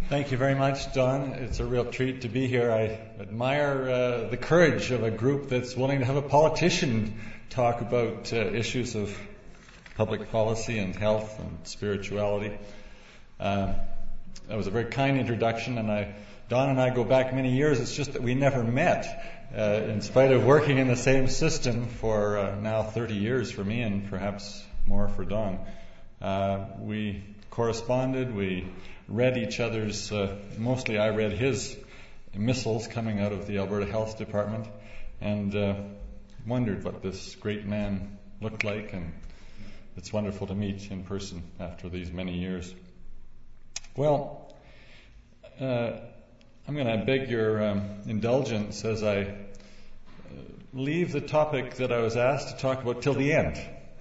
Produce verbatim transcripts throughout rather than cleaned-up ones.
Thank you very much, Don. It's a real treat to be here. I admire uh, the courage of a group that's willing to have a politician talk about uh, issues of public policy and health and spirituality. Uh, that was a very kind introduction, and I, Don and I go back many years. It's just that we never met, uh, in spite of working in the same system for uh, now thirty years for me and perhaps more for Don. Uh, we corresponded, we read each other's, uh, mostly I read his missiles coming out of the Alberta Health Department, and uh, wondered what this great man looked like, and it's wonderful to meet in person after these many years. Well, uh, I'm going to beg your um, indulgence as I uh, leave the topic that I was asked to talk about till the end,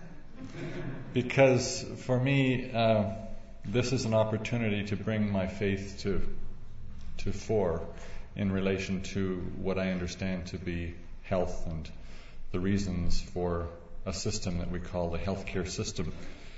because for me, uh, this is an opportunity to bring my faith to to fore in relation to what I understand to be health and the reasons for a system that we call the healthcare system.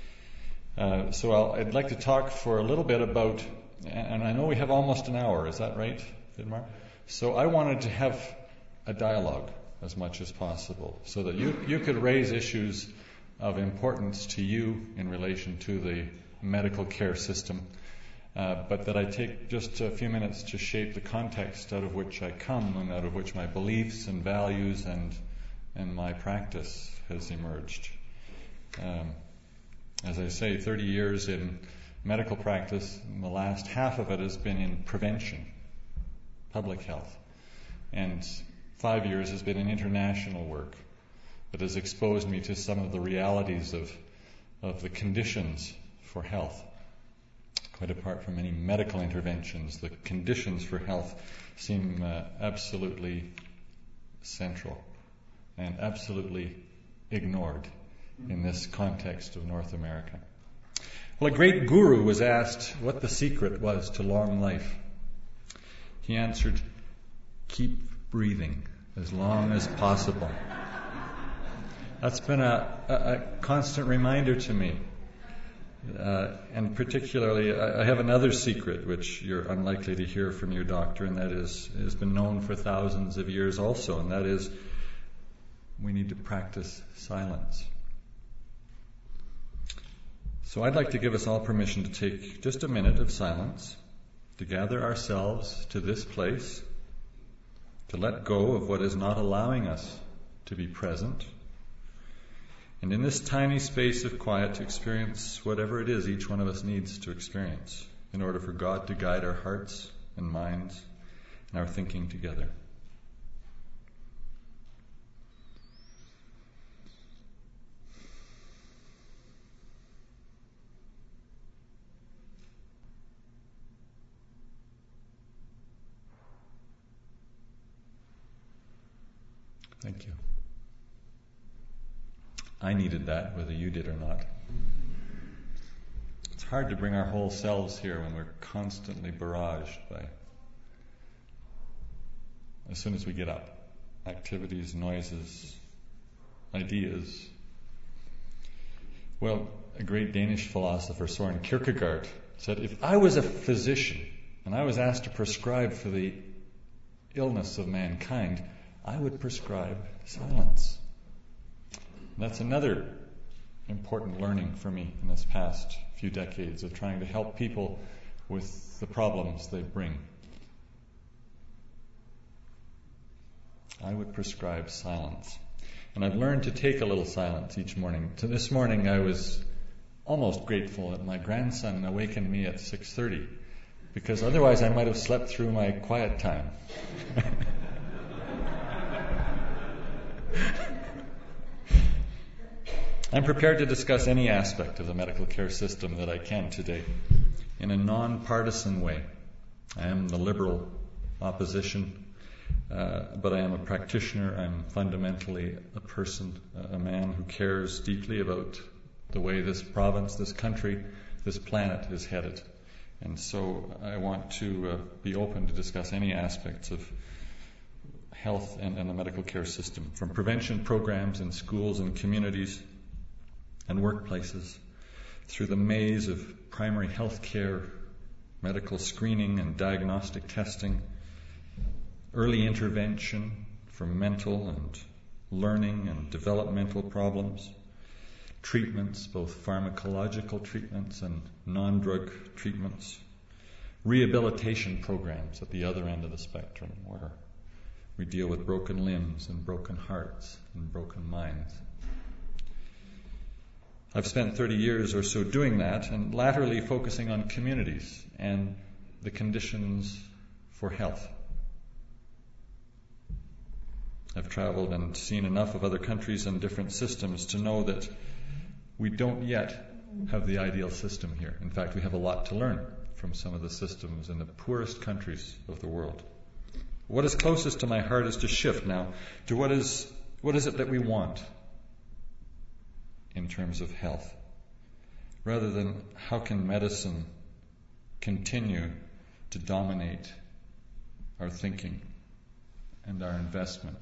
Uh, so I'll, I'd like to talk for a little bit about, and I know we have almost an hour, is that right, Vidmar? So I wanted to have a dialogue as much as possible so that you, you could raise issues of importance to you in relation to the medical care system, uh, but that I take just a few minutes to shape the context out of which I come and out of which my beliefs and values and and my practice has emerged. Um, as I say, thirty years in medical practice, and the last half of it has been in prevention, public health, and five years has been in international work that has exposed me to some of the realities of of the conditions for health. Quite apart from any medical interventions, the conditions for health seem uh, absolutely central and absolutely ignored in this context of North America. Well, a great guru was asked what the secret was to long life. He answered, keep breathing as long as possible. That's been a, a, a constant reminder to me. Uh, and particularly, I, I have another secret which you're unlikely to hear from your doctor, and that is has been known for thousands of years also, and that is we need to practice silence. So I'd like to give us all permission to take just a minute of silence, to gather ourselves to this place, to let go of what is not allowing us to be present, and in this tiny space of quiet to experience whatever it is each one of us needs to experience in order for God to guide our hearts and minds and our thinking together. Thank you. I needed that, whether you did or not. It's hard to bring our whole selves here when we're constantly barraged by, as soon as we get up, activities, noises, ideas. Well, a great Danish philosopher, Søren Kierkegaard, said, if I was a physician and I was asked to prescribe for the illness of mankind, I would prescribe silence. That's another important learning for me in this past few decades of trying to help people with the problems they bring. I would prescribe silence. And I've learned to take a little silence each morning. So this morning I was almost grateful that my grandson awakened me at six thirty, because otherwise I might have slept through my quiet time. I'm prepared to discuss any aspect of the medical care system that I can today in a non-partisan way. I am the liberal opposition, uh, but I am a practitioner. I'm fundamentally a person, a man who cares deeply about the way this province, this country, this planet is headed. And so I want to uh, be open to discuss any aspects of health and, and the medical care system, from prevention programs in schools and communities and workplaces, through the maze of primary health care medical screening and diagnostic testing, early intervention for mental and learning and developmental problems, treatments, both pharmacological treatments and non-drug treatments, rehabilitation programs at the other end of the spectrum where we deal with broken limbs and broken hearts and broken minds. I've spent thirty years or so doing that, and latterly focusing on communities and the conditions for health. I've traveled and seen enough of other countries and different systems to know that we don't yet have the ideal system here. In fact, we have a lot to learn from some of the systems in the poorest countries of the world. What is closest to my heart is to shift now to what is what is it that we want in terms of health, rather than how can medicine continue to dominate our thinking and our investment.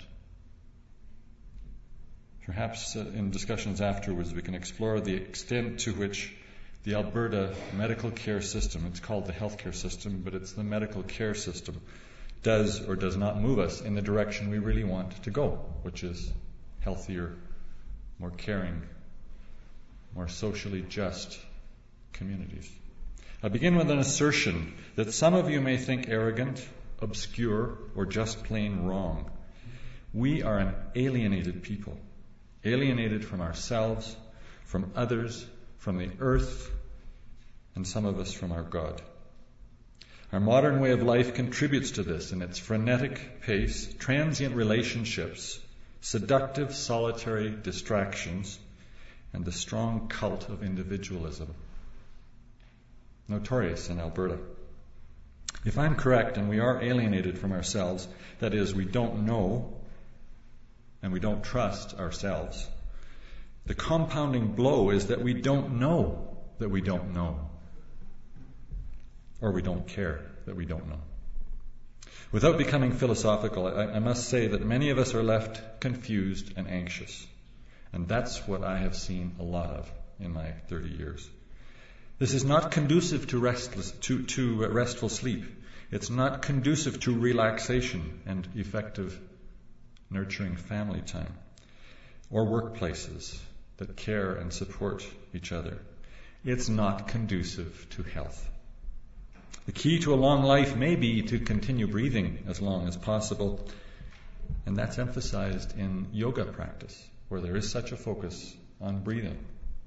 Perhaps uh, in discussions afterwards we can explore the extent to which the Alberta medical care system, it's called the healthcare system, but it's the medical care system, does or does not move us in the direction we really want to go, which is healthier, more caring, more socially just communities. I begin with an assertion that some of you may think arrogant, obscure, or just plain wrong. We are an alienated people, alienated from ourselves, from others, from the earth, and some of us from our God. Our modern way of life contributes to this in its frenetic pace, transient relationships, seductive solitary distractions, and the strong cult of individualism, notorious in Alberta. If I'm correct and we are alienated from ourselves, that is, we don't know and we don't trust ourselves, the compounding blow is that we don't know that we don't know, or we don't care that we don't know. Without becoming philosophical, I, I must say that many of us are left confused and anxious. And that's what I have seen a lot of in my thirty years. This is not conducive to restless, to, to restful sleep. It's not conducive to relaxation and effective nurturing family time, or workplaces that care and support each other. It's not conducive to health. The key to a long life may be to continue breathing as long as possible, and that's emphasized in yoga practice, where there is such a focus on breathing.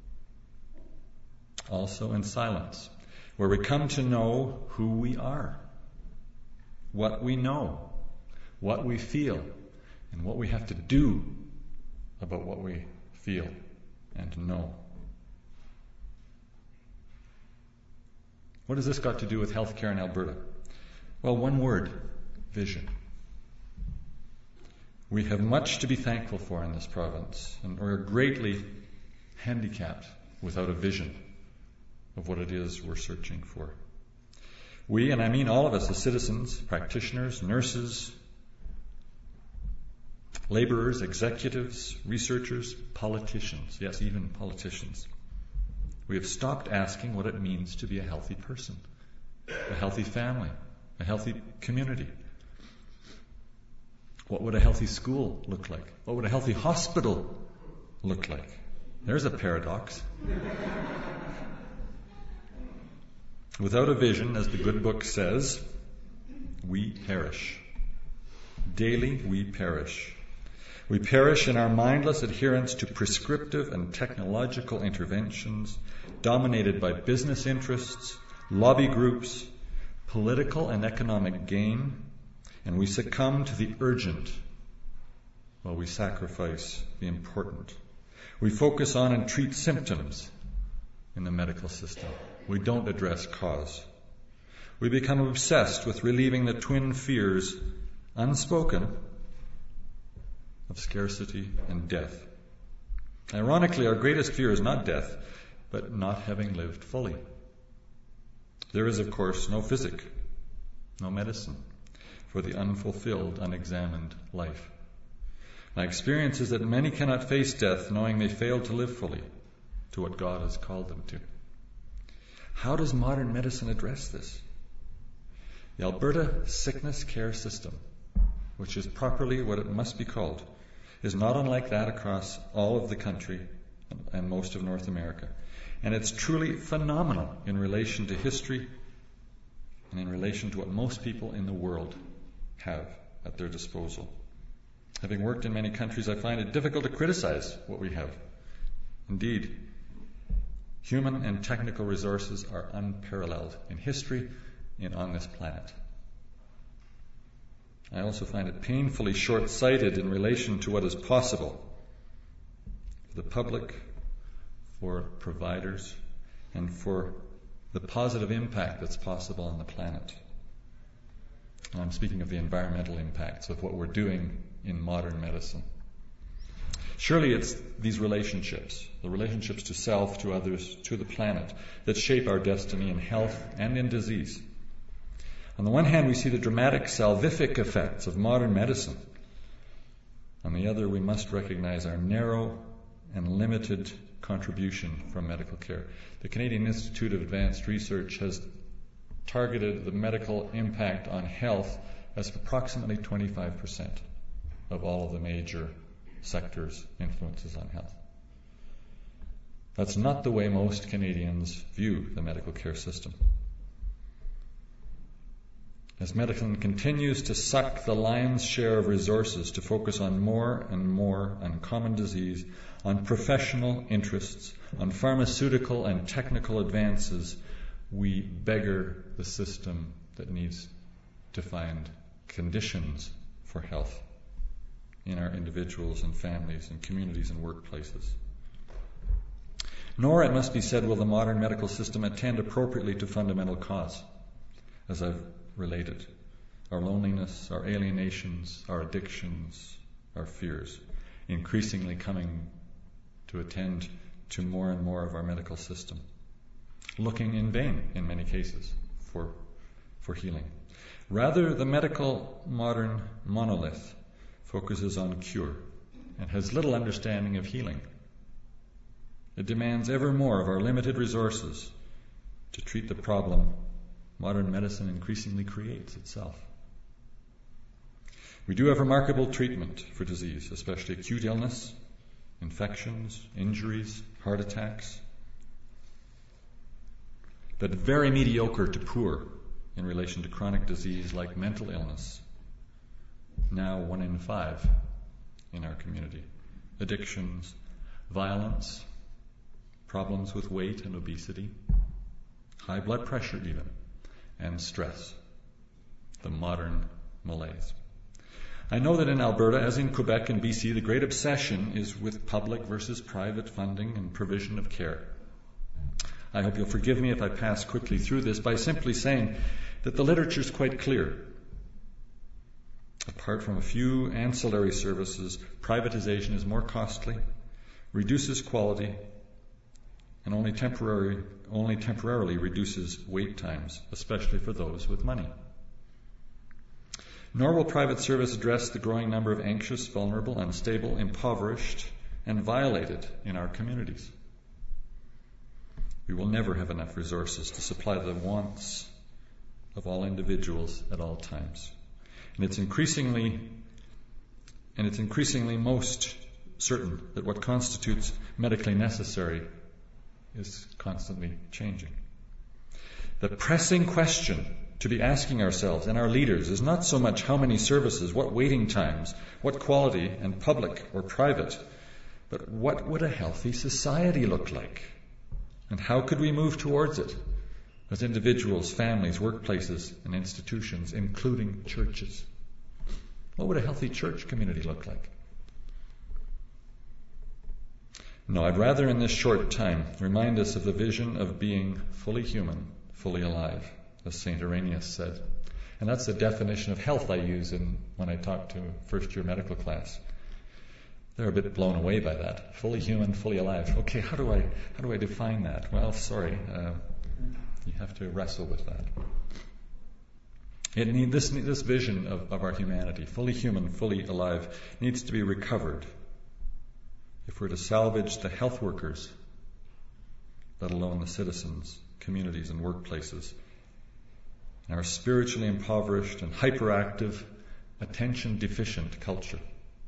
Also in silence, where we come to know who we are, what we know, what we feel, and what we have to do about what we feel and know. What has this got to do with healthcare in Alberta? Well, one word: vision. We have much to be thankful for in this province, and we're greatly handicapped without a vision of what it is we're searching for. We, and I mean all of us as citizens, practitioners, nurses, laborers, executives, researchers, politicians, yes, even politicians, we have stopped asking what it means to be a healthy person, a healthy family, a healthy community. What would a healthy school look like? What would a healthy hospital look like? There's a paradox. Without a vision, as the good book says, we perish. Daily we perish. We perish in our mindless adherence to prescriptive and technological interventions dominated by business interests, lobby groups, political and economic gain, and we succumb to the urgent while we sacrifice the important. We focus on and treat symptoms in the medical system. We don't address cause. We become obsessed with relieving the twin fears, unspoken, of scarcity and death. Ironically, our greatest fear is not death, but not having lived fully. There is, of course, no physic, no medicine for the unfulfilled, unexamined life. My experience is that many cannot face death knowing they failed to live fully to what God has called them to. How does modern medicine address this? The Alberta Sickness Care System, which is properly what it must be called, is not unlike that across all of the country and most of North America. And it's truly phenomenal in relation to history and in relation to what most people in the world have at their disposal. Having worked in many countries, I find it difficult to criticize what we have. Indeed, human and technical resources are unparalleled in history and on this planet. I also find it painfully short-sighted in relation to what is possible for the public, for providers, and for the positive impact that's possible on the planet. And I'm speaking of the environmental impacts of what we're doing in modern medicine. Surely it's these relationships, the relationships to self, to others, to the planet, that shape our destiny in health and in disease. On the one hand, we see the dramatic salvific effects of modern medicine. On the other, we must recognize our narrow and limited contribution from medical care. The Canadian Institute of Advanced Research has targeted the medical impact on health as approximately twenty-five percent of all of the major sectors' influences on health. That's not the way most Canadians view the medical care system. As medicine continues to suck the lion's share of resources to focus on more and more uncommon disease, on professional interests, on pharmaceutical and technical advances, we beggar the system that needs to find conditions for health in our individuals and families and communities and workplaces. Nor, it must be said, will the modern medical system attend appropriately to fundamental cause, as I've related. Our loneliness, our alienations, our addictions, our fears, increasingly coming to attend to more and more of our medical system, looking in vain in many cases for, for healing. Rather, the medical modern monolith focuses on cure and has little understanding of healing. It demands ever more of our limited resources to treat the problem modern medicine increasingly creates itself. We do have remarkable treatment for disease, especially acute illness, infections, injuries, heart attacks, but very mediocre to poor in relation to chronic disease like mental illness, now one in five in our community, addictions, violence, problems with weight and obesity, high blood pressure even, and stress, the modern malaise. I know that in Alberta, as in Quebec and B C, the great obsession is with public versus private funding and provision of care. I hope you'll forgive me if I pass quickly through this by simply saying that the literature is quite clear. Apart from a few ancillary services, privatization is more costly, reduces quality, and only temporary, only temporarily reduces wait times, especially for those with money. Nor will private service address the growing number of anxious, vulnerable, unstable, impoverished, and violated in our communities. We will never have enough resources to supply the wants of all individuals at all times. And it's increasingly, and it's increasingly most certain that what constitutes medically necessary is constantly changing. The pressing question to be asking ourselves and our leaders is not so much how many services, what waiting times, what quality, and public or private, but what would a healthy society look like? And how could we move towards it as individuals, families, workplaces, and institutions, including churches? What would a healthy church community look like? No, I'd rather in this short time remind us of the vision of being fully human, fully alive, as Saint Irenaeus said. And that's the definition of health I use in, when I talk to first-year medical class. They're a bit blown away by that. Fully human, fully alive. Okay, how do I how do I define that? Well, sorry, uh, you have to wrestle with that. It need, this, this vision of, of our humanity, fully human, fully alive, needs to be recovered if we're to salvage the health workers, let alone the citizens, communities, and workplaces in our spiritually impoverished and hyperactive, attention-deficient culture.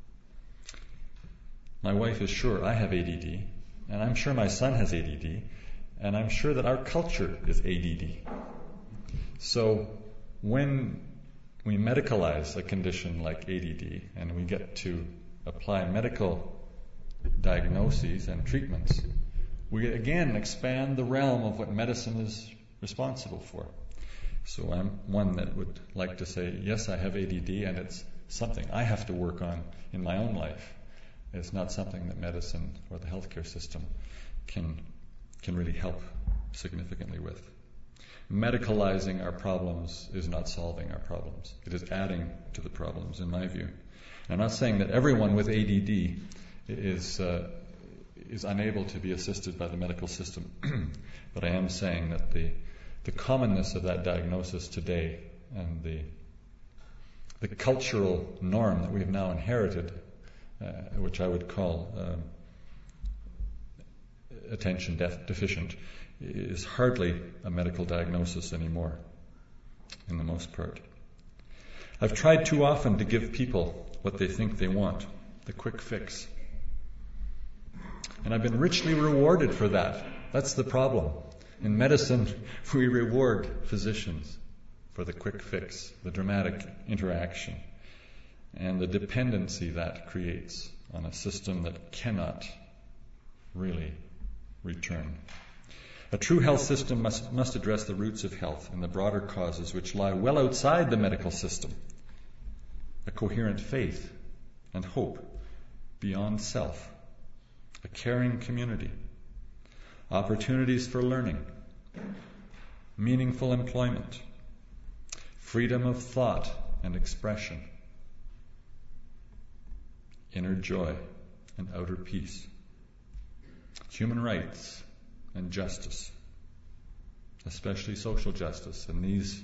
My wife is sure I have A D D, and I'm sure my son has A D D, and I'm sure that our culture is A D D. So when we medicalize a condition like A D D and we get to apply medical diagnoses and treatments, we again expand the realm of what medicine is responsible for. So I'm one that would like to say, yes, I have A D D, and it's something I have to work on in my own life. It's not something that medicine or the healthcare system can can really help significantly with. Medicalizing our problems is not solving our problems. It is adding to the problems, in my view. I'm not saying that everyone with A D D is uh, is unable to be assisted by the medical system, but I am saying that the the commonness of that diagnosis today and the the cultural norm that we have now inherited, uh, which I would call um, attention def- deficient, is hardly a medical diagnosis anymore, in the most part. I've tried too often to give people what they think they want, the quick fix. And I've been richly rewarded for that. That's the problem. In medicine, we reward physicians for the quick fix, the dramatic interaction, and the dependency that creates on a system that cannot really return. A true health system must, must address the roots of health and the broader causes which lie well outside the medical system. A coherent faith and hope beyond self. A caring community. Opportunities for learning. Meaningful employment. Freedom of thought and expression. Inner joy and outer peace. Human rights and justice, especially social justice in these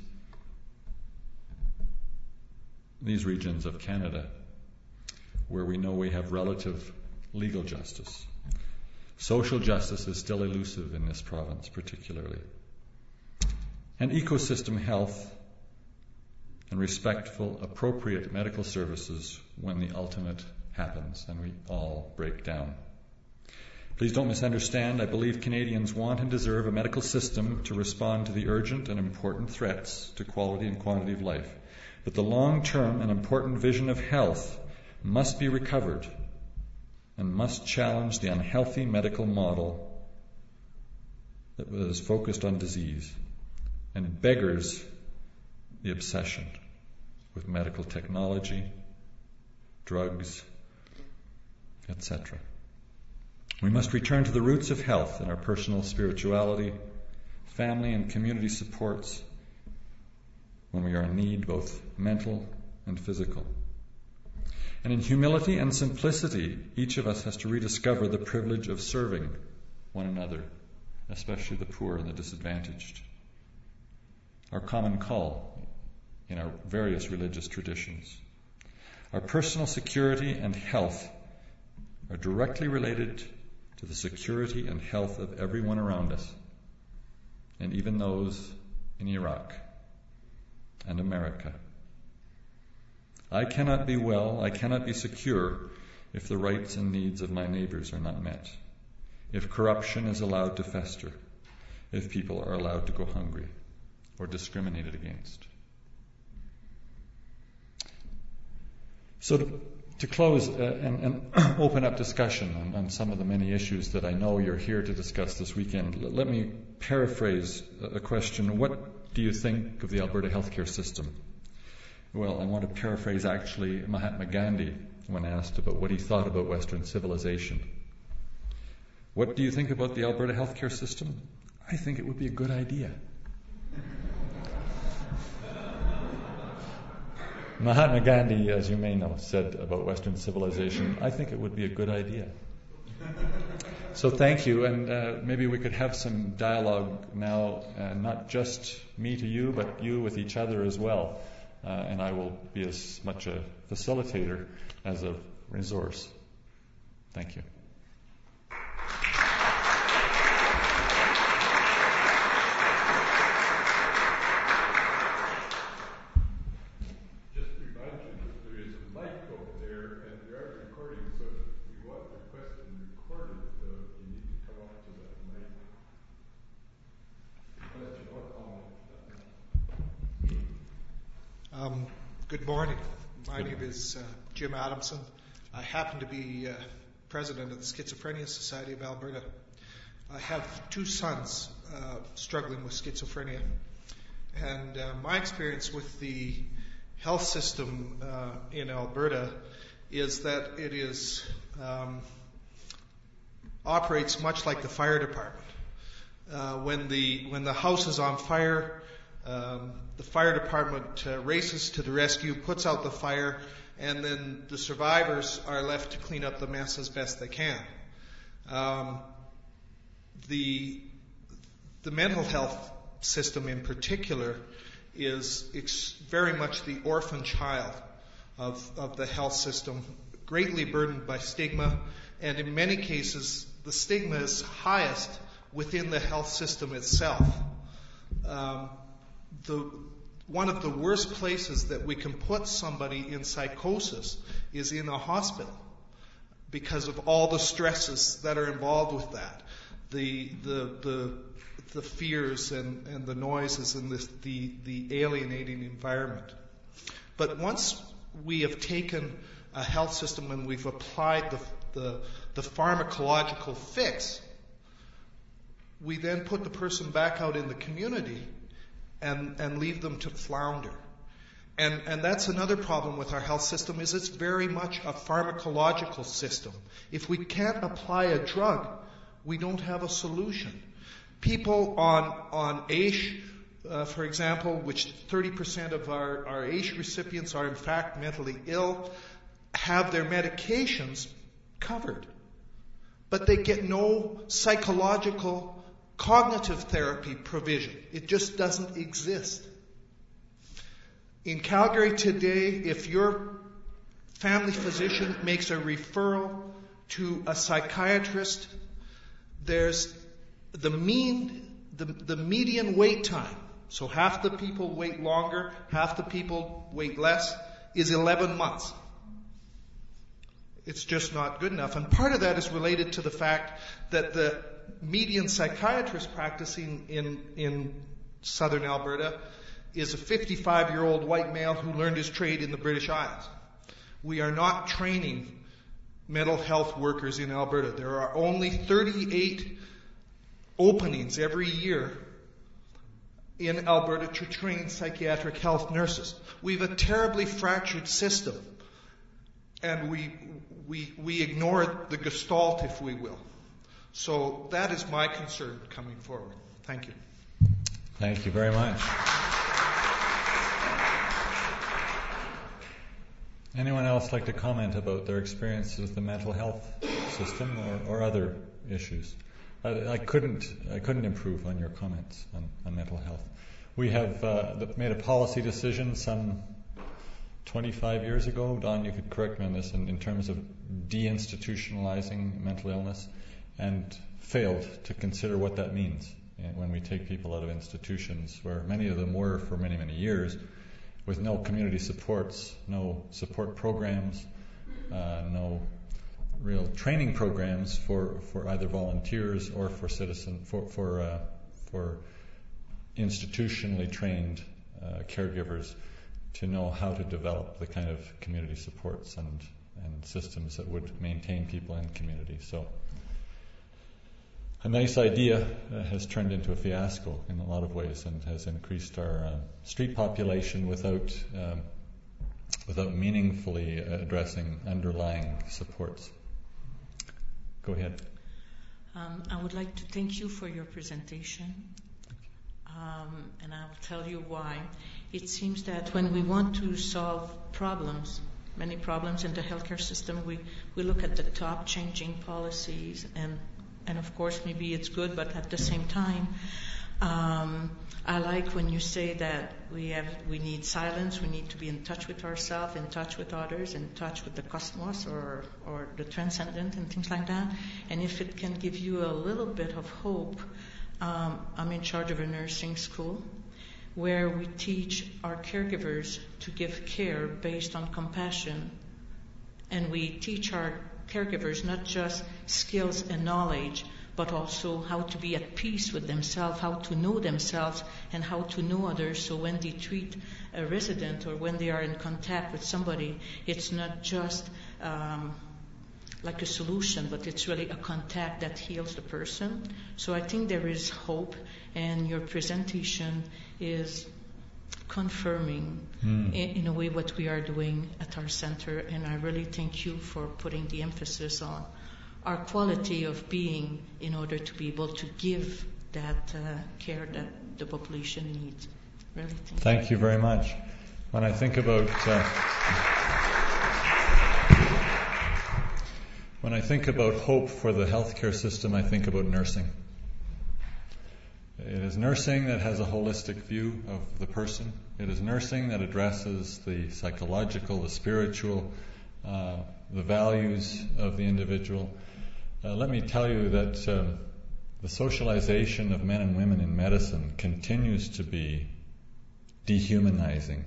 these regions of Canada where we know we have relative legal justice. Social justice is still elusive in this province particularly. And ecosystem health and respectful, appropriate medical services when the ultimate happens and we all break down. Please don't misunderstand. I believe Canadians want and deserve a medical system to respond to the urgent and important threats to quality and quantity of life. But the long-term and important vision of health must be recovered and must challenge the unhealthy medical model that was focused on disease and beggars the obsession with medical technology, drugs, et cetera. We must return to the roots of health in our personal spirituality, family and community supports when we are in need, both mental and physical. And in humility and simplicity, each of us has to rediscover the privilege of serving one another, especially the poor and the disadvantaged. Our common call in our various religious traditions. Our personal security and health are directly related to the security and health of everyone around us, and even those in Iraq and America. I cannot be well, I cannot be secure if the rights and needs of my neighbors are not met, if corruption is allowed to fester, if people are allowed to go hungry or discriminated against. So to, to close uh, and, and open up discussion on, on some of the many issues that I know you're here to discuss this weekend, l- let me paraphrase a question. What do you think of the Alberta healthcare system? Well, I want to paraphrase actually Mahatma Gandhi when asked about what he thought about Western civilization. What do you think about the Alberta healthcare system? I think it would be a good idea. Mahatma Gandhi, as you may know, said about Western civilization, I think it would be a good idea. So thank you, and uh, maybe we could have some dialogue now, uh, not just me to you, but you with each other as well. Uh, and I will be as much a facilitator as a resource. Thank you. Um, good morning. My name is uh, Jim Adamson. I happen to be uh, president of the Schizophrenia Society of Alberta. I have two sons uh, struggling with schizophrenia. And uh, my experience with the health system uh, in Alberta is that it is um, operates much like the fire department. Uh, when the when the house is on fire, um, the fire department uh, races to the rescue, puts out the fire, and then the survivors are left to clean up the mess as best they can. Um, the the mental health system in particular is ex- very much the orphan child of, of the health system, greatly burdened by stigma, and in many cases the stigma is highest within the health system itself. Um, the one of the worst places that we can put somebody in psychosis is in a hospital because of all the stresses that are involved with that. The the the the fears and, and the noises and this, the, the alienating environment. But once we have taken a health system and we've applied the, the, the pharmacological fix, we then put the person back out in the community and, and leave them to flounder. And, and that's another problem with our health system is it's very much a pharmacological system. If we can't apply a drug, we don't have a solution. People on on A I S H, uh, for example, which thirty percent of our, our A I S H recipients are in fact mentally ill, have their medications covered. But they get no psychological cognitive therapy provision. It just doesn't exist. In Calgary today, if your family physician makes a referral to a psychiatrist, there's the mean, the, the median wait time, so half the people wait longer, half the people wait less, is eleven months. It's just not good enough. And part of that is related to the fact that the median psychiatrist practicing in, in southern Alberta is a fifty-five-year-old white male who learned his trade in the British Isles. We are not training mental health workers in Alberta. There are only thirty-eight openings every year in Alberta to train psychiatric health nurses. We have a terribly fractured system, and we we we ignore the gestalt, if we will. So that is my concern coming forward. Thank you. Thank you very much. Anyone else like to comment about their experience with the mental health system or, or other issues? I, I couldn't I couldn't improve on your comments on, on mental health. We have uh, made a policy decision some twenty-five years ago, Don, you could correct me on this, in, in terms of deinstitutionalizing mental illness, and failed to consider what that means when we take people out of institutions where many of them were for many, many years, with no community supports, no support programs, uh, no real training programs for, for either volunteers or for citizen for for uh, for institutionally trained uh, caregivers to know how to develop the kind of community supports and and systems that would maintain people in community. So a nice idea uh, has turned into a fiasco in a lot of ways and has increased our uh, street population without um, without meaningfully addressing underlying supports. Go ahead. Um, I would like to thank you for your presentation, um, and I will tell you why. It seems that when we want to solve problems, many problems in the healthcare system, we, we look at the top changing policies, and and of course maybe it's good, but at the same time, um, I like when you say that we have we need silence, we need to be in touch with ourselves, in touch with others, in touch with the cosmos or or the transcendent and things like that. And if it can give you a little bit of hope, um, I'm in charge of a nursing school where we teach our caregivers to give care based on compassion, and we teach our caregivers not just skills and knowledge, but also how to be at peace with themselves, how to know themselves, and how to know others. So when they treat a resident or when they are in contact with somebody, it's not just um, like a solution, but it's really a contact that heals the person. So I think there is hope, and your presentation is confirming mm. in, in a way what we are doing at our center, and I really thank you for putting the emphasis on our quality of being in order to be able to give that uh, care that the population needs. Really, thank, thank you. you very much. When I think about uh, when I think about hope for the healthcare system, I think about nursing. It is nursing that has a holistic view of the person. It is nursing that addresses the psychological, the spiritual, uh, the values of the individual. Uh, let me tell you that um, the socialization of men and women in medicine continues to be dehumanizing.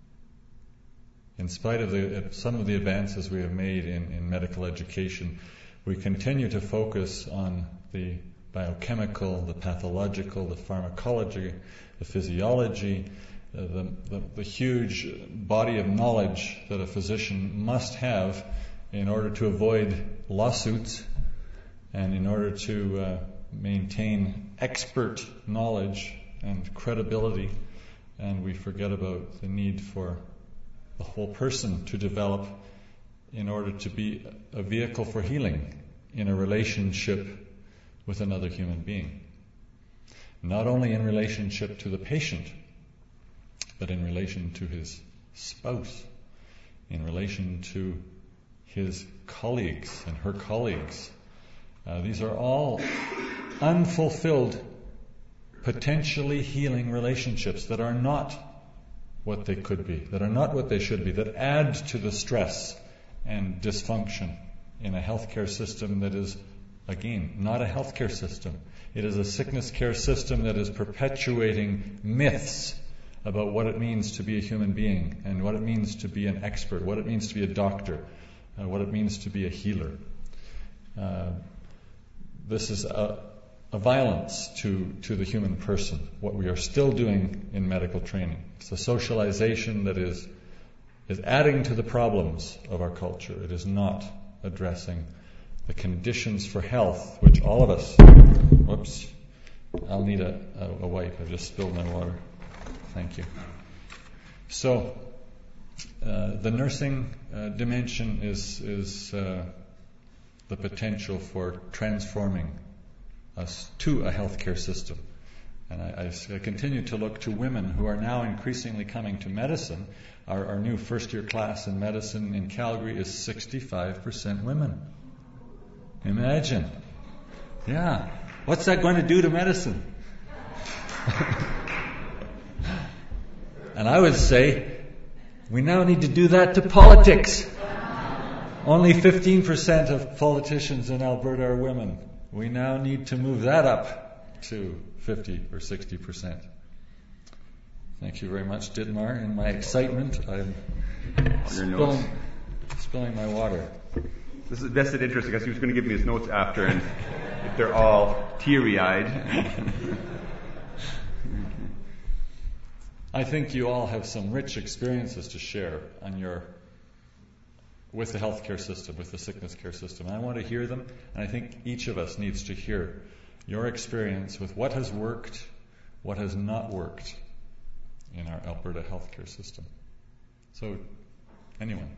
In spite of the, some of the advances we have made in, in medical education, we continue to focus on the biochemical, the pathological, the pharmacology, the physiology, uh, the, the, the huge body of knowledge that a physician must have in order to avoid lawsuits and in order to uh, maintain expert knowledge and credibility. And we forget about the need for the whole person to develop in order to be a vehicle for healing in a relationship with another human being. Not only in relationship to the patient, but in relation to his spouse, in relation to his colleagues and her colleagues. Uh, these are all unfulfilled, potentially healing relationships that are not what they could be, that are not what they should be, that add to the stress and dysfunction in a healthcare system that is, again, not a healthcare system. It is a sickness care system that is perpetuating myths about what it means to be a human being and what it means to be an expert, what it means to be a doctor, uh, what it means to be a healer. Uh, this is a, a violence to, to the human person, what we are still doing in medical training. It's a socialization that is, is adding to the problems of our culture. It is not addressing the conditions for health, which all of us, whoops, I'll need a, a, a wipe. I just spilled my water. Thank you. So, uh, the nursing uh, dimension is, is uh, the potential for transforming us to a healthcare system. And I, I continue to look to women who are now increasingly coming to medicine. Our, our new first-year class in medicine in Calgary is sixty-five percent women. Imagine. Yeah. What's that going to do to medicine? And I would say, we now need to do that to politics. Only fifteen percent of politicians in Alberta are women. We now need to move that up to fifty or sixty percent. Thank you very much, Dietmar. In my excitement, I'm spilling, spilling my water. This is vested interest because he was going to give me his notes after, and if they're all teary-eyed. I think you all have some rich experiences to share on your with the healthcare system, with the sickness care system. And I want to hear them, and I think each of us needs to hear your experience with what has worked, what has not worked in our Alberta healthcare system. So, anyone?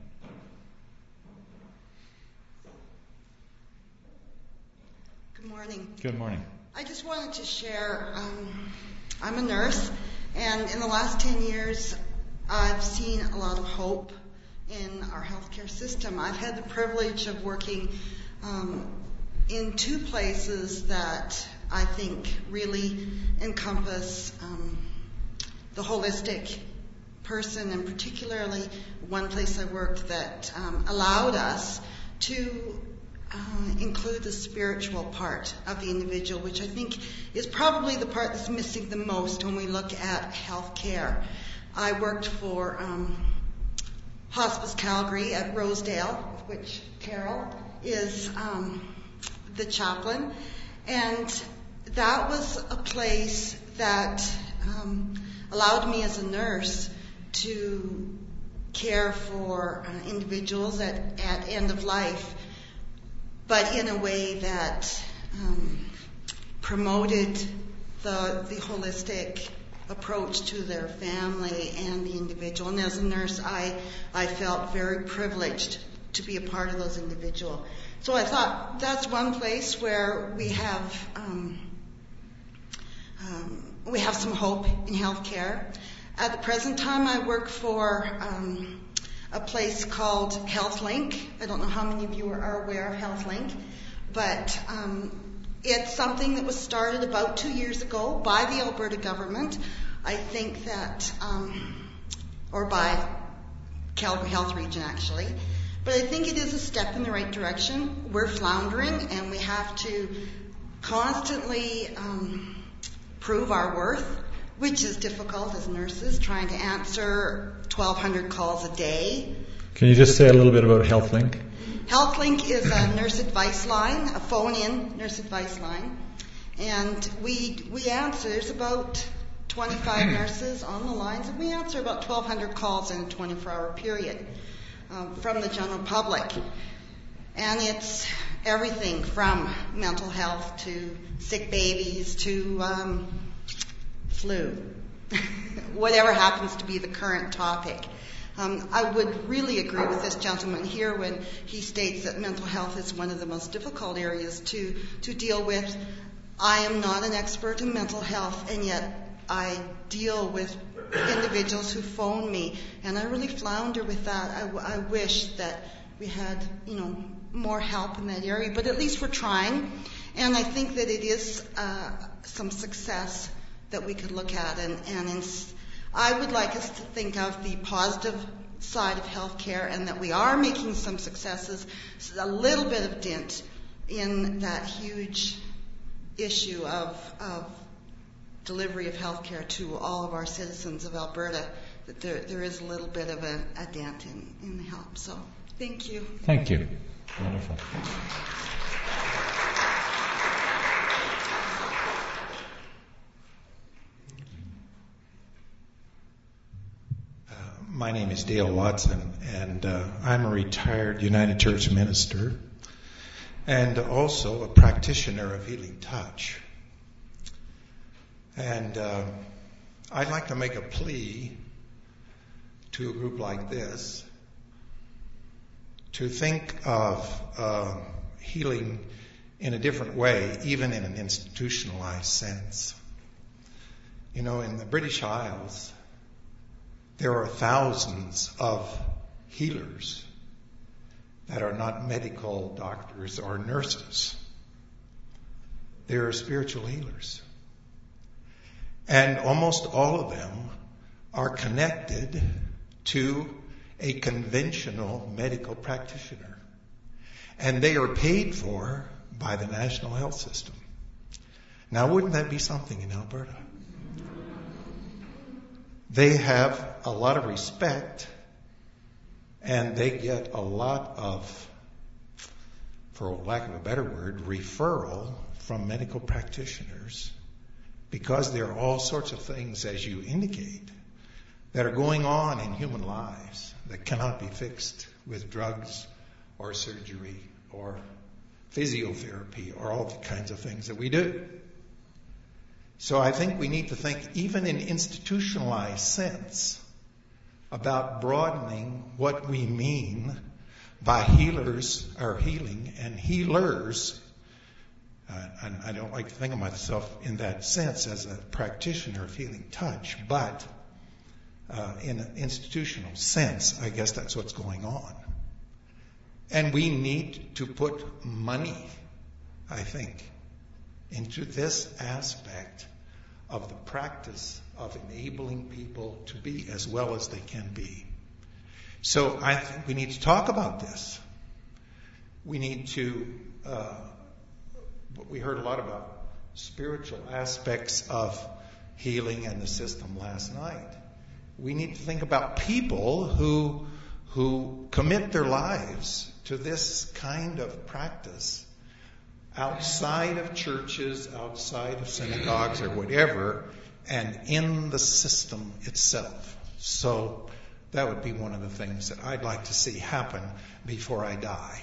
Good morning. Good morning. I just wanted to share, um, I'm a nurse, and in the last ten years, I've seen a lot of hope in our healthcare system. I've had the privilege of working um, in two places that I think really encompass um, the holistic person, and particularly one place I worked that um, allowed us to uh, include the spiritual part of the individual, which I think is probably the part that's missing the most when we look at healthcare. I worked for um, Hospice Calgary at Rosedale, which Carol is um, the chaplain. And that was a place that um, allowed me as a nurse to care for uh, individuals at, at end of life, but in a way that um, promoted the, the holistic approach to their family and the individual. And as a nurse, I, I felt very privileged to be a part of those individuals. So I thought that's one place where we have um, um, we have some hope in healthcare. At the present time, I work for um, a place called HealthLink. I don't know how many of you are aware of HealthLink, but um, it's something that was started about two years ago by the Alberta government. I think that, um, or by Calgary Health Region actually. But I think it is a step in the right direction. We're floundering, and we have to constantly um, prove our worth, which is difficult as nurses, trying to answer twelve hundred calls a day. Can you just say a little bit about HealthLink? HealthLink is a nurse advice line, a phone-in nurse advice line. And we we answer, there's about twenty-five nurses on the lines, and we answer about twelve hundred calls in a twenty-four hour period. Um, from the general public. And it's everything from mental health to sick babies to um, flu, whatever happens to be the current topic. Um, I would really agree with this gentleman here when he states that mental health is one of the most difficult areas to, to deal with. I am not an expert in mental health, and yet I deal with individuals who phone me, and I really flounder with that. I, I wish that we had, you know, more help in that area, but at least we're trying, and I think that it is uh, some success that we could look at, and, and in, I would like us to think of the positive side of healthcare, and that we are making some successes, a little bit of dent in that huge issue of, of delivery of healthcare to all of our citizens of Alberta, that there, there is a little bit of a, a dent in, in the help. So, thank you. Thank you. Wonderful. Uh, my name is Dale Watson, and uh, I'm a retired United Church minister and also a practitioner of Healing Touch. And uh, I'd like to make a plea to a group like this to think of uh, healing in a different way, even in an institutionalized sense. You know, in the British Isles, there are thousands of healers that are not medical doctors or nurses. They are spiritual healers. And almost all of them are connected to a conventional medical practitioner. And they are paid for by the National Health System. Now, wouldn't that be something in Alberta? They have a lot of respect, and they get a lot of, for lack of a better word, referral from medical practitioners, because there are all sorts of things, as you indicate, that are going on in human lives that cannot be fixed with drugs or surgery or physiotherapy or all the kinds of things that we do. So I think we need to think, even in institutionalized sense, about broadening what we mean by healers or healing and healers. Uh, and I don't like to think of myself in that sense as a practitioner of Healing Touch, but uh, in an institutional sense, I guess that's what's going on. And we need to put money, I think, into this aspect of the practice of enabling people to be as well as they can be. So I think we need to talk about this. We need to, uh, we heard a lot about spiritual aspects of healing and the system last night. We need to think about people who, who commit their lives to this kind of practice outside of churches, outside of synagogues or whatever, and in the system itself. So that would be one of the things that I'd like to see happen before I die.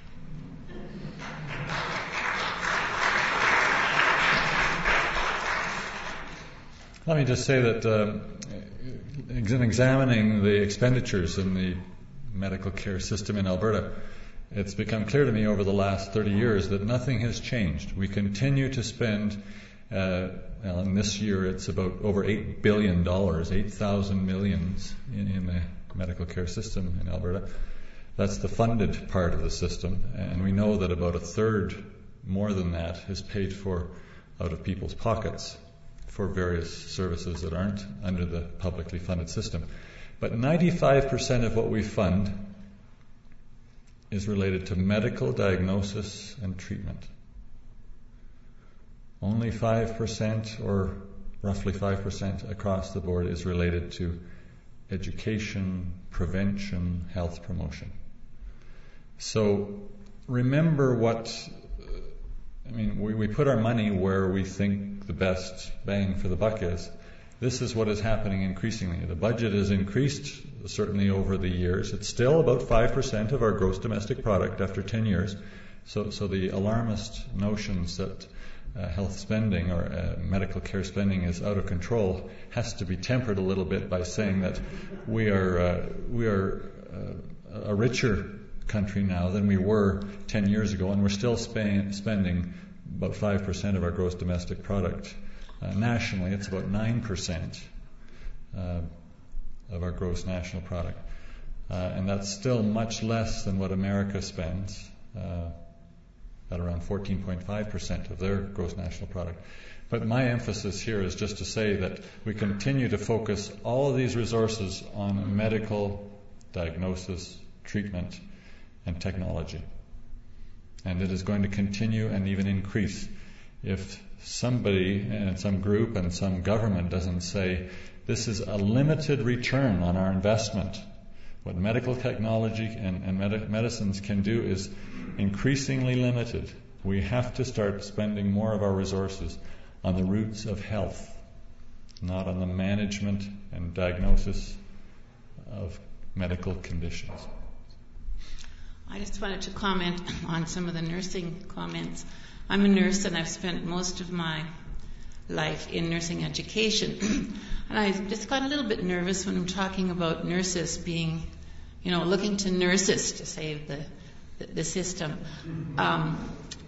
Let me just say that um, in examining the expenditures in the medical care system in Alberta, it's become clear to me over the last thirty years that nothing has changed. We continue to spend, uh, well, in this year it's about over eight billion dollars, eight thousand millions in, in the medical care system in Alberta. That's the funded part of the system, and we know that about a third, more than that, is paid for out of people's pockets for various services that aren't under the publicly funded system. But ninety-five percent of what we fund is related to medical diagnosis and treatment. Only five percent, or roughly five percent across the board, is related to education, prevention, health promotion. So remember what, I mean, we, we put our money where we think the best bang for the buck is. This is what is happening increasingly. The budget has increased certainly over the years. It's still about five percent of our gross domestic product after ten years. So, so the alarmist notions that uh, health spending or uh, medical care spending is out of control has to be tempered a little bit by saying that we are uh, we are uh, a richer country now than we were ten years ago, and we're still sp- spending about five percent of our gross domestic product. Uh, nationally, it's about nine percent uh, of our gross national product. Uh, and that's still much less than what America spends, uh, at around fourteen point five percent of their gross national product. But my emphasis here is just to say that we continue to focus all of these resources on medical diagnosis, treatment, and technology. And it is going to continue and even increase if somebody and some group and some government doesn't say this is a limited return on our investment. What medical technology and, and med- medicines can do is increasingly limited. We have to start spending more of our resources on the roots of health, not on the management and diagnosis of medical conditions. I just wanted to comment on some of the nursing comments. I'm a nurse and I've spent most of my life in nursing education. And I just got a little bit nervous when I'm talking about nurses being, you know, looking to nurses to save the, the, the system. Um,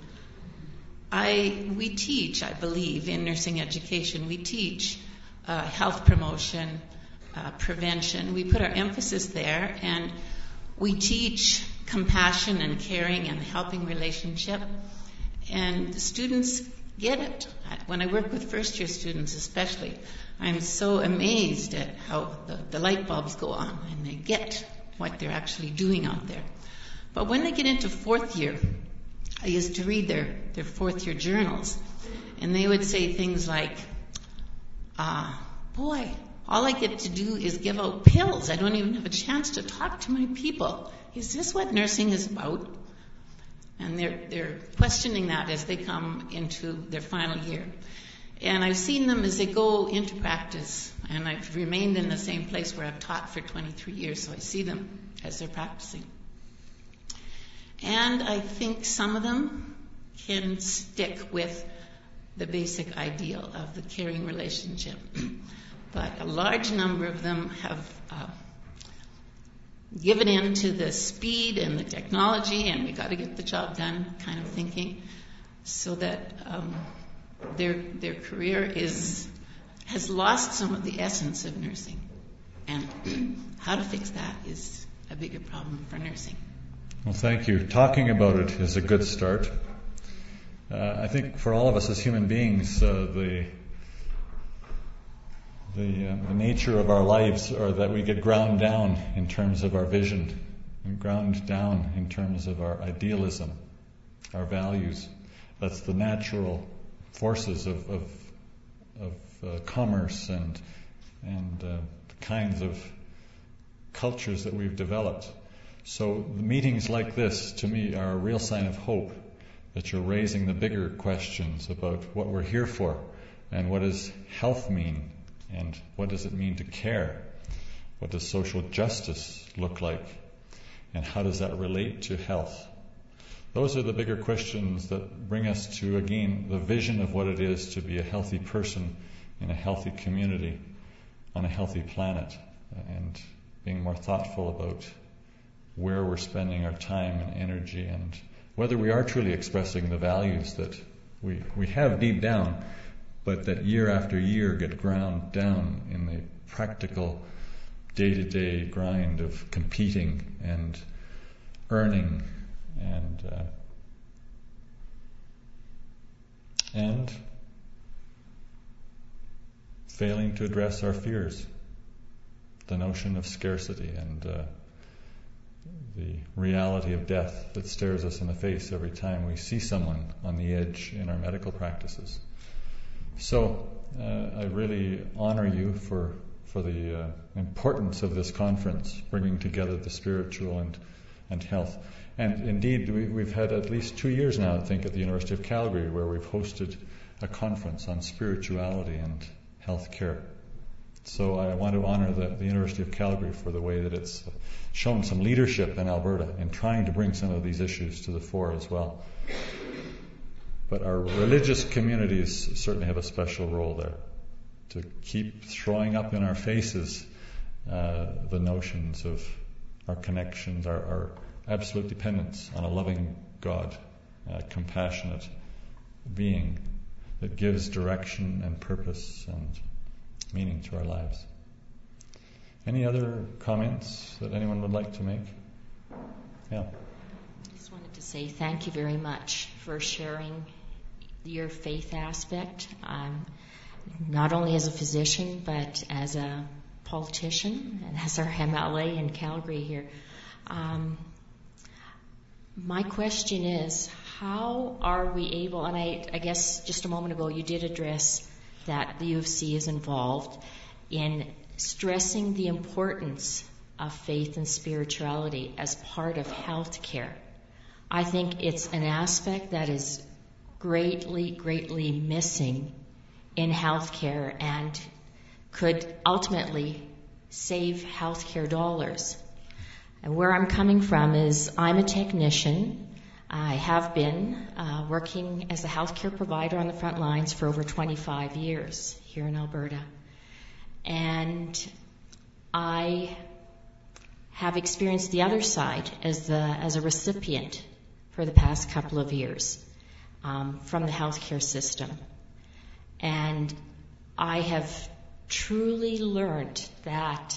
I we teach, I believe, in nursing education, we teach uh, health promotion, uh, prevention. We put our emphasis there, and we teach compassion and caring and helping relationship. And the students get it. When I work with first-year students especially, I'm so amazed at how the, the light bulbs go on and they get what they're actually doing out there. But when they get into fourth year, I used to read their, their fourth-year journals, and they would say things like, ah, boy, all I get to do is give out pills. I don't even have a chance to talk to my people. Is this what nursing is about? And they're they're questioning that as they come into their final year. And I've seen them as they go into practice, and I've remained in the same place where I've taught for twenty-three years, so I see them as they're practicing. And I think some of them can stick with the basic ideal of the caring relationship. But a large number of them have uh, given in to the speed and the technology, and we got to get the job done kind of thinking, so that um, their their career is has lost some of the essence of nursing. And how to fix that is a bigger problem for nursing. Well, thank you. Talking about it is a good start. Uh, I think for all of us as human beings, uh, the The, uh, the nature of our lives are that we get ground down in terms of our vision, and ground down in terms of our idealism, our values. That's the natural forces of of, of uh, commerce and and uh, the kinds of cultures that we've developed. So the meetings like this, to me, are a real sign of hope that you're raising the bigger questions about what we're here for, and what does health mean, and what does it mean to care? What does social justice look like, and how does that relate to health? Those are the bigger questions that bring us to, again, the vision of what it is to be a healthy person in a healthy community on a healthy planet, and being more thoughtful about where we're spending our time and energy, and whether we are truly expressing the values that we we have deep down, but that year after year get ground down in the practical day-to-day grind of competing and earning and uh, and failing to address our fears, the notion of scarcity and uh, the reality of death that stares us in the face every time we see someone on the edge in our medical practices. So uh, I really honor you for for the uh, importance of this conference, bringing together the spiritual and, and health. And indeed, we, we've had at least two years now, I think, at the University of Calgary, where we've hosted a conference on spirituality and health care. So I want to honor the, the University of Calgary for the way that it's shown some leadership in Alberta in trying to bring some of these issues to the fore as well. But our religious communities certainly have a special role there, to keep throwing up in our faces uh, the notions of our connections, our, our absolute dependence on a loving God, a compassionate being that gives direction and purpose and meaning to our lives. Any other comments that anyone would like to make? Yeah. I just wanted to say thank you very much for sharing your faith aspect. Um, not only as a physician, but as a politician and as our M L A in Calgary here. Um, my question is, how are we able, and I, I guess just a moment ago you did address that the U of C is involved in stressing the importance of faith and spirituality as part of healthcare. I think it's an aspect that is greatly, greatly missing in healthcare and could ultimately save healthcare dollars. And where I'm coming from is I'm a technician. I have been uh, working as a healthcare provider on the front lines for over twenty-five years here in Alberta. And I have experienced the other side as the as a recipient for the past couple of years um, from the healthcare system. And I have truly learned that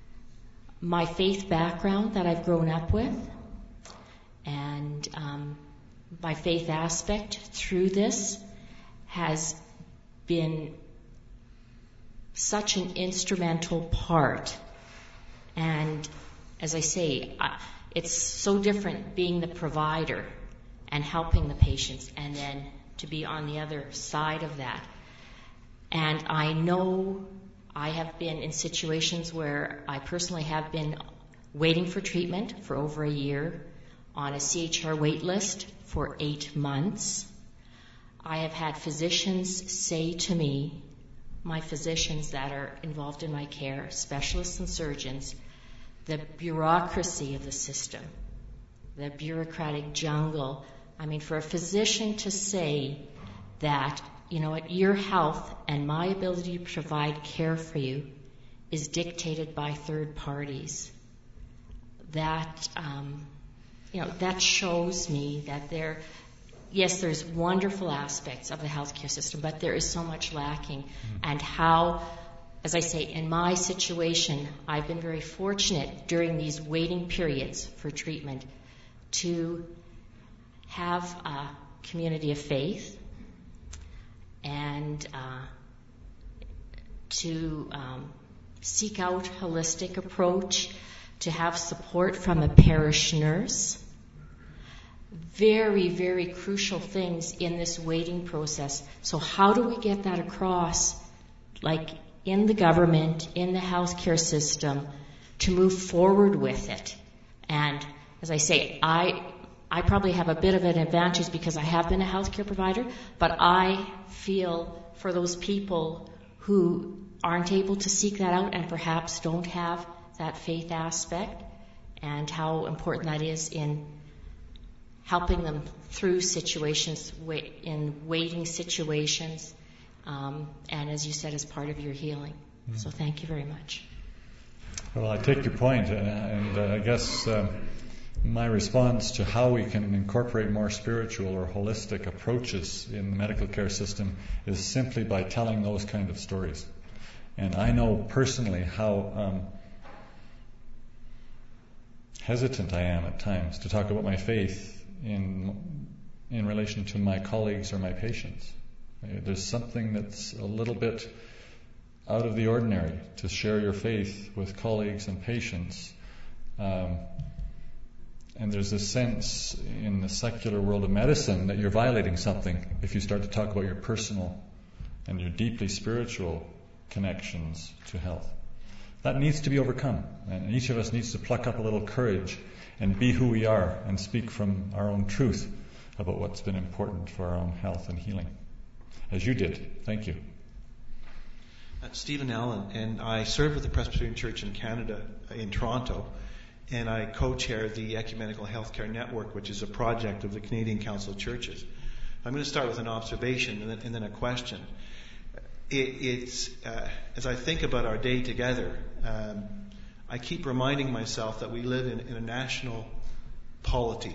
my faith background that I've grown up with and um, my faith aspect through this has been such an instrumental part. And as I say, it's so different being the provider and helping the patients and then to be on the other side of that. And I know I have been in situations where I personally have been waiting for treatment for over a year, on a C H R wait list for eight months. I have had physicians say to me, my physicians that are involved in my care, specialists and surgeons, the bureaucracy of the system, the bureaucratic jungle. I mean, for a physician to say that, you know what, your health and my ability to provide care for you is dictated by third parties. That, um, you know, that shows me that there, yes, there's wonderful aspects of the healthcare system, but there is so much lacking. Mm-hmm. And how, as I say, in my situation, I've been very fortunate during these waiting periods for treatment to have a community of faith and uh, to um, seek out holistic approach, to have support from a parish nurse. Very, very crucial things in this waiting process. So how do we get that across, like in the government, in the healthcare system, to move forward with it? And as I say, I I probably have a bit of an advantage because I have been a healthcare provider, but I feel for those people who aren't able to seek that out and perhaps don't have that faith aspect, and how important that is in helping them through situations, in waiting situations, um, and as you said, as part of your healing. Mm. So thank you very much. Well, I take your point, and, and uh, I guess uh, my response to how we can incorporate more spiritual or holistic approaches in the medical care system is simply by telling those kind of stories. And I know personally how um, hesitant I am at times to talk about my faith in in relation to my colleagues or my patients. There's something that's a little bit out of the ordinary to share your faith with colleagues and patients. Um, and there's a sense in the secular world of medicine that you're violating something if you start to talk about your personal and your deeply spiritual connections to health. That needs to be overcome, and each of us needs to pluck up a little courage and be who we are and speak from our own truth about what's been important for our own health and healing, as you did. Thank you. Uh, Stephen Allen, and I serve with the Presbyterian Church in Canada, uh, in Toronto, and I co-chair the Ecumenical Healthcare Network, which is a project of the Canadian Council of Churches. I'm going to start with an observation and then, and then a question. It, it's uh, as I think about our day together, um, I keep reminding myself that we live in, in a national polity.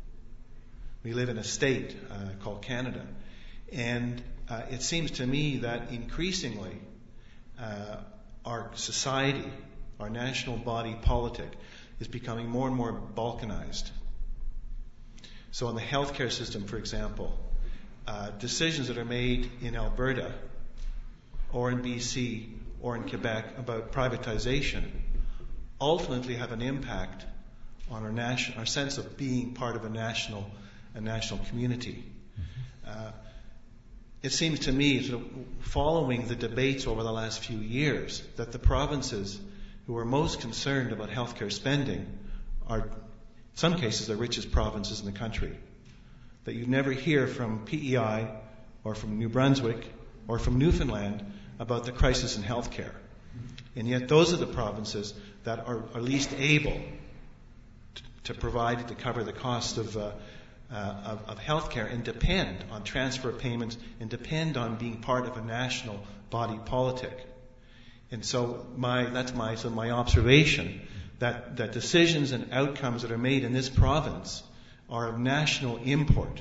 We live in a state uh, called Canada, and uh, it seems to me that increasingly uh, our society, our national body politic, is becoming more and more balkanized. So in the healthcare system, for example, uh, decisions that are made in Alberta or in B C or in Quebec about privatization ultimately have an impact on our nation, our sense of being part of a national, a national community. Uh, it seems to me, sort of following the debates over the last few years, that the provinces who are most concerned about healthcare spending are, in some cases, the richest provinces in the country. That you never hear from P E I or from New Brunswick or from Newfoundland about the crisis in healthcare. And yet those are the provinces that are, are least able to, to provide, to cover the cost of, uh, uh, of, of healthcare, and depend on transfer payments and depend on being part of a national body politic. And so my, that's my, so my observation that, that decisions and outcomes that are made in this province are of national import.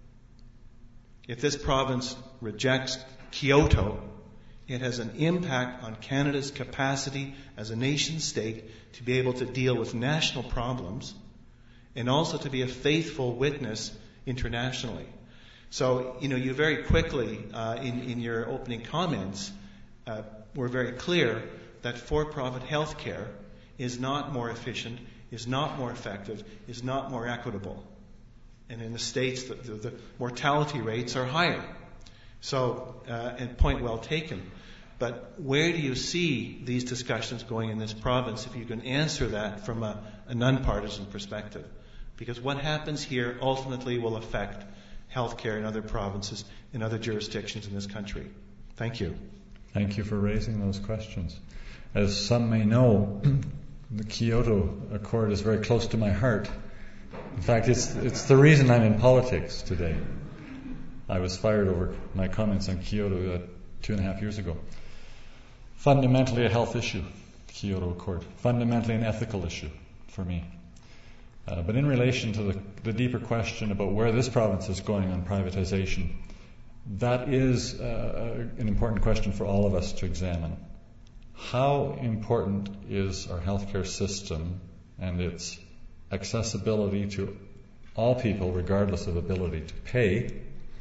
If this province rejects Kyoto, it has an impact on Canada's capacity as a nation state to be able to deal with national problems and also to be a faithful witness internationally. So, you know, you very quickly, uh, in, in your opening comments, uh, were very clear that for-profit healthcare is not more efficient, is not more effective, is not more equitable. And in the States, the, the, the mortality rates are higher. So, uh, and point well taken. But where do you see these discussions going in this province, if you can answer that from a, a nonpartisan perspective? Because what happens here ultimately will affect healthcare in other provinces, in other jurisdictions in this country. Thank you. Thank you for raising those questions. As some may know, the Kyoto Accord is very close to my heart. In fact, it's it's the reason I'm in politics today. I was fired over my comments on Kyoto uh, two and a half years ago. Fundamentally a health issue, Kyoto Accord. Fundamentally an ethical issue for me. Uh, but in relation to the, the deeper question about where this province is going on privatization, that is uh, an important question for all of us to examine. How important is our healthcare system and its accessibility to all people, regardless of ability to pay,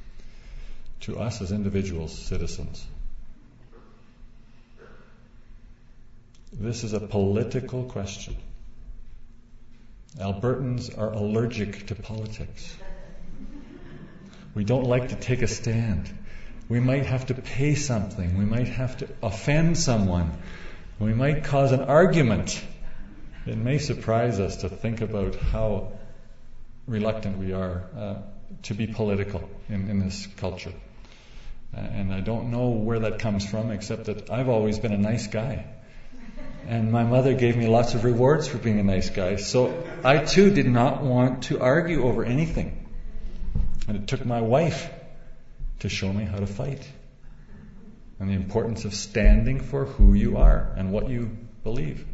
to us as individuals, citizens? This is a political question. Albertans are allergic to politics. We don't like to take a stand. We might have to pay something. We might have to offend someone. We might cause an argument. It may surprise us to think about how reluctant we are uh, to be political in, in this culture. Uh, and I don't know where that comes from, except that I've always been a nice guy. And my mother gave me lots of rewards for being a nice guy. So I too did not want to argue over anything. And it took my wife to show me how to fight. And the importance of standing for who you are and what you believe.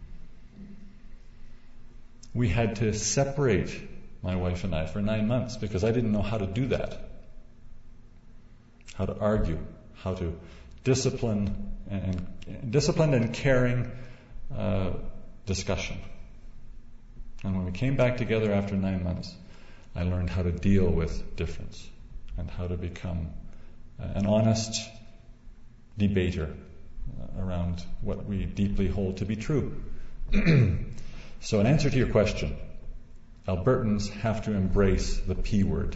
We had to separate, my wife and I, for nine months because I didn't know how to do that. How to argue, how to discipline and, and disciplined and caring uh, discussion. And when we came back together after nine months, I learned how to deal with difference and how to become uh, an honest debater uh, around what we deeply hold to be true. So in answer to your question, Albertans have to embrace the P word.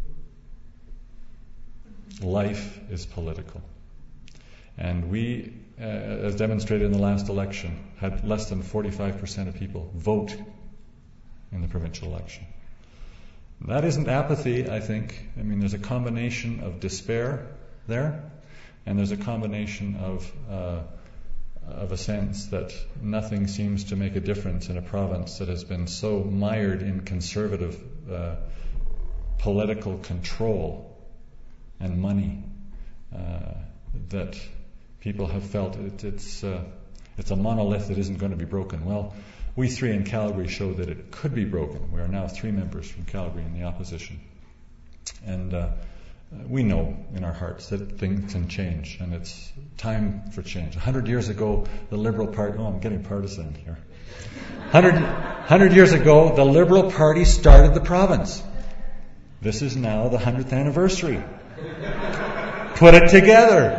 Life is political. And we, uh, as demonstrated in the last election, had less than forty-five percent of people vote in the provincial election. That isn't apathy, I think. I mean, there's a combination of despair there, and there's a combination of uh, of a sense that nothing seems to make a difference in a province that has been so mired in conservative uh, political control and money uh, that people have felt it, it's uh, it's a monolith that isn't going to be broken. Well, we three in Calgary show that it could be broken. We are now three members from Calgary in the opposition. And uh, we know in our hearts that things can change, and it's time for change. A hundred years ago, the Liberal Party... Oh, I'm getting partisan here. Hundred, hundred years ago, the Liberal Party started the province. This is now the hundredth anniversary. Put it together.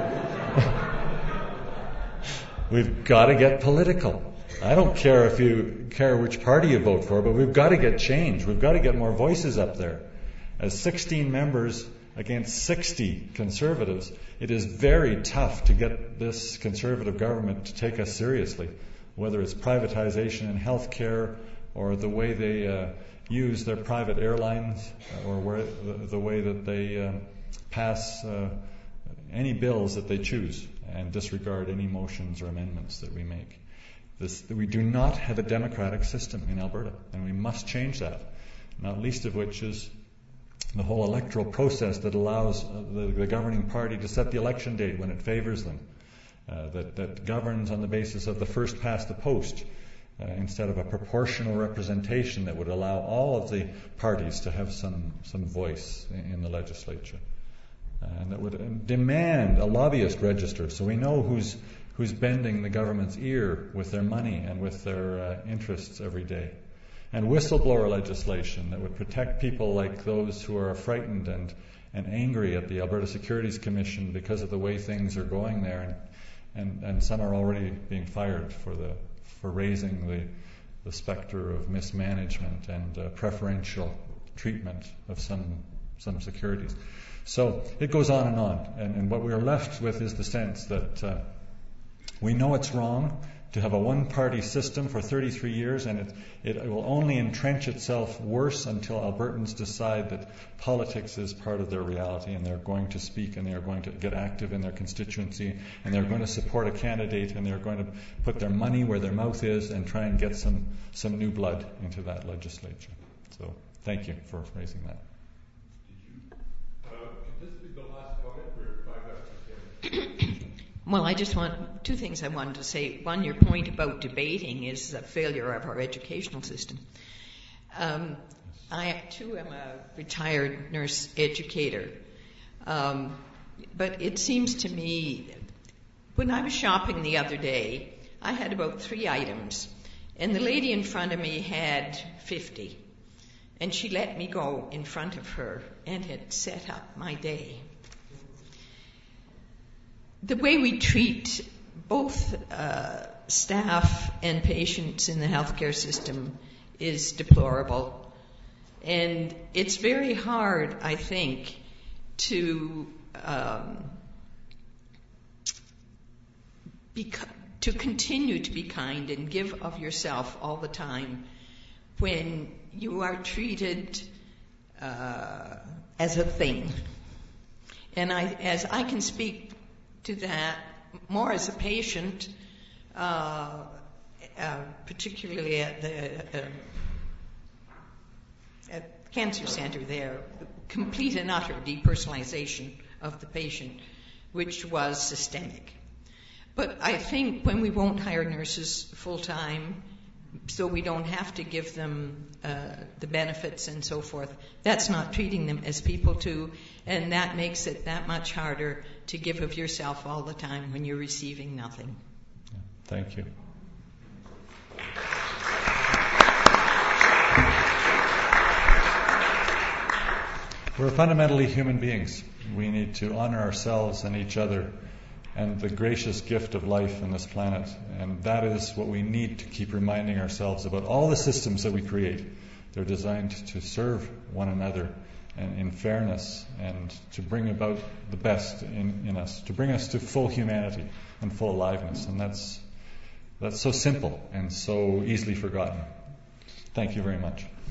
We've got to get political. I don't care if you care which party you vote for, but we've got to get change. We've got to get more voices up there. As sixteen members against sixty Conservatives, it is very tough to get this Conservative government to take us seriously, whether it's privatization in healthcare or the way they uh, use their private airlines or where, the, the way that they uh, pass uh, any bills that they choose and disregard any motions or amendments that we make. This, we do not have a democratic system in Alberta, and we must change that, not least of which is the whole electoral process that allows uh, the, the governing party to set the election date when it favors them, uh, that, that governs on the basis of the first past the post, uh, instead of a proportional representation that would allow all of the parties to have some, some voice in, in the legislature, uh, and that would demand a lobbyist register so we know who's who's bending the government's ear with their money and with their uh, interests every day. And whistleblower legislation that would protect people like those who are frightened and, and angry at the Alberta Securities Commission because of the way things are going there. And, and, and some are already being fired for the for raising the, the specter of mismanagement and uh, preferential treatment of some some securities. So it goes on and on. And, and what we are left with is the sense that uh, we know it's wrong to have a one-party system for thirty-three years, and it, it will only entrench itself worse until Albertans decide that politics is part of their reality, and they're going to speak, and they're going to get active in their constituency, and they're going to support a candidate, and they're going to put their money where their mouth is and try and get some, some new blood into that legislature. So thank you for raising that. Uh, could this be the last comment, or five after ten? Well, I just want two things I wanted to say. One, your point about debating is a failure of our educational system. Um, I, too, am a retired nurse educator. Um, but it seems to me, when I was shopping the other day, I had about three items, and the lady in front of me had fifty. And she let me go in front of her, and it set up my day. The way we treat both uh, staff and patients in the healthcare system is deplorable. And it's very hard, I think, to um, be, to continue to be kind and give of yourself all the time when you are treated uh, as a thing. And I, as I can speak to that more as a patient, uh, uh, particularly at the uh, at cancer center there, complete and utter depersonalization of the patient, which was systemic. But I think when we won't hire nurses full time, so we don't have to give them uh, the benefits and so forth, that's not treating them as people too, and that makes it that much harder to give of yourself all the time when you're receiving nothing. Thank you. We're fundamentally human beings. We need to honor ourselves and each other and the gracious gift of life on this planet. And that is what we need to keep reminding ourselves about. All the systems that we create, they're designed to serve one another and in fairness and to bring about the best in, in us, to bring us to full humanity and full aliveness. And that's that's so simple and so easily forgotten. Thank you very much.